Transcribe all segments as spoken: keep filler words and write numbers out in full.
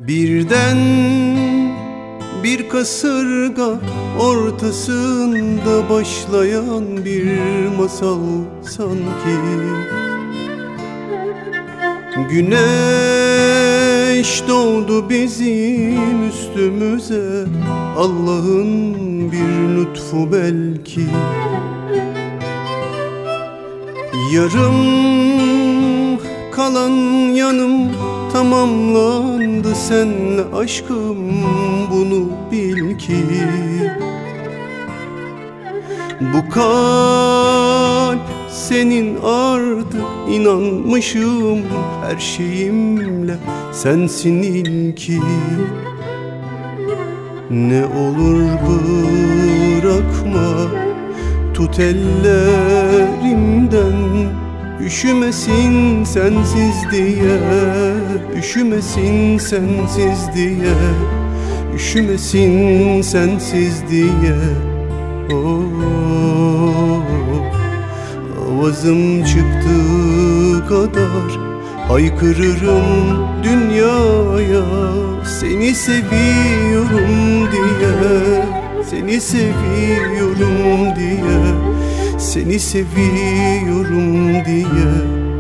Birden bir kasırga ortasında başlayan bir masal sanki. Güneş doğdu bizim üstümüze, Allah'ın bir lütfu belki. Yarım kalan yanım tamamlandı senle aşkım, bunu bil ki. Bu kalp senin artık, inanmışım her şeyimle sensin ilki. Ne olur bırakma, tut ellerimden, üşümesin sensiz diye, üşümesin sensiz diye, üşümesin sensiz diye. Oh, avazım çıktığı kadar haykırırım dünyaya, seni seviyorum diye, seni seviyorum diye, seni seviyorum diye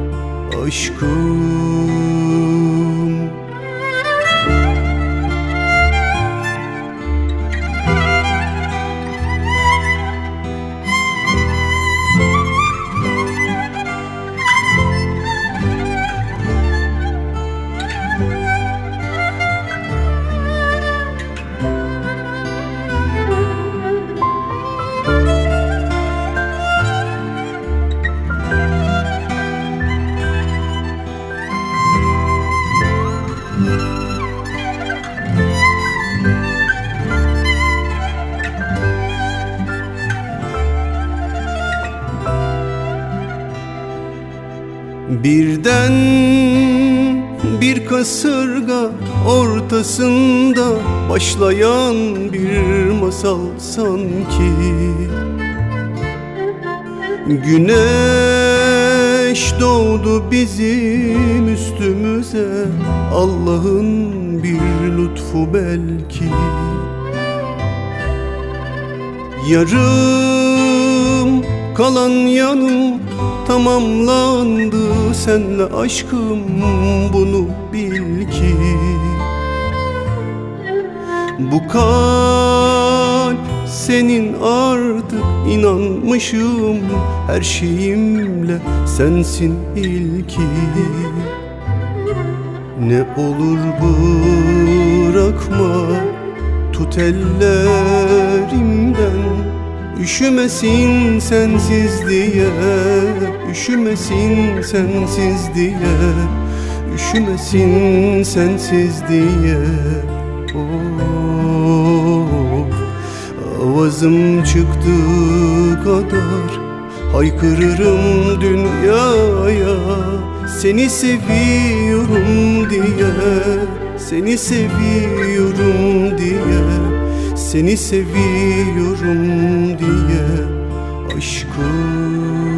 aşkım. Birden bir kasırga ortasında başlayan bir masal sanki. Güneş doğdu bizim üstümüze, Allah'ın bir lütfu belki. Yarım kalan yanım tamamlandı senle aşkım, bunu bil ki. Bu kalp senin artık, inanmışım her şeyimle sensin ilki. Ne olur bırakma, tut ellerimden, üşümesin sensiz diye, üşümesin sensiz diye, üşümesin sensiz diye. Oh, avazım çıktığı kadar haykırırım dünyaya, seni seviyorum diye, seni seviyorum diye, seni seviyorum diye aşkım.